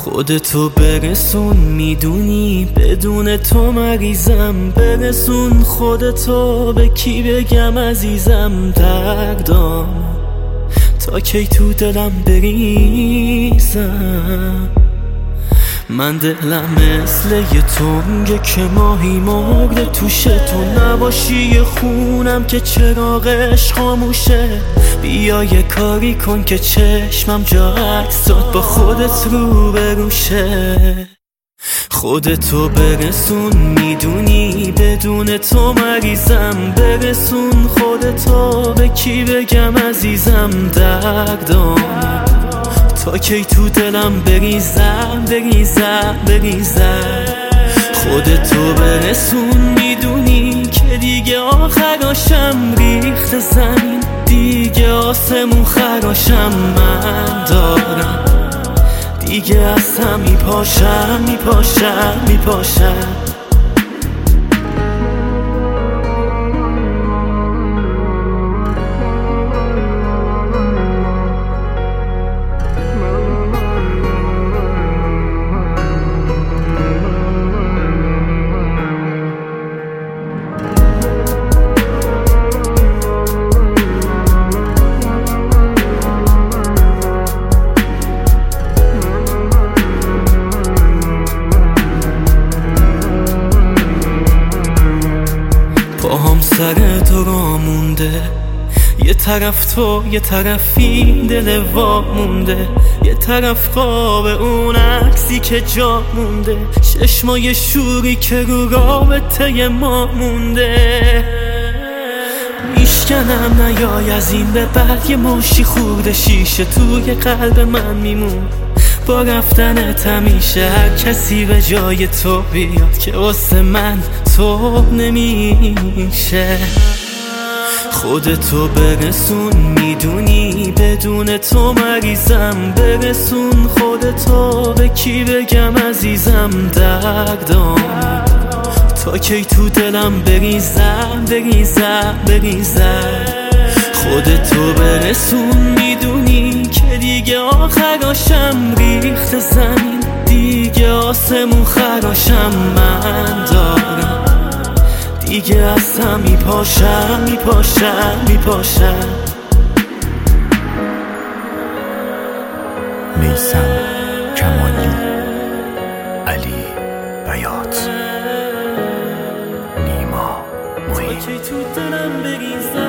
خودتو برسون، میدونی بدون تو مریضم. برسون خودتو، به کی بگم عزیزم دردام، تا کی تو دلم بریزم. من دلم مثل یه تنگه که ماهی مرده توشه، تو نباشی یه خونم که چراغش خاموشه. بیا یه کاری کن که چشمم جا عکسات با خودت رو بروشه. خودتو برسون، میدونی بدون تو مریضم. برسون خودتو، به کی بگم عزیزم دردام، تا کی تو دلم بریزم بریزم بریزم. خودتو برسون، میدونی که دیگه آخراشم ریخت زمین، دیگه آسمون خراشم من دارم، دیگه از هم میپاشم میپاشم میپاشم. پاهم سر تو را مونده، یه طرف تو یه طرفی دل وا مونده، یه طرف قاب اون عکسی که جا مونده، چشمای شوری که رو رابطه ما مونده. میشکنم نیای از این به بعد، یه مشی خورده شیشه توی قلب من میمون. با رفتنت همیشه هر کسی به جای تو بیاد که واسه من تو نمیشه. خودتو برسون، میدونی بدون تو مریضم. برسون خودتو، به کی بگم عزیزم دردام، تا کی تو دلم بریزم بریزم بریزم. خودتو برسون، میدونی که دیگه آخراشم ریخت زمین، دیگه آسمون خراشم من دارم، دیگه از هم میپاشم میپاشم میپاشم. میثم کمالی، علی بیات، نیما معین.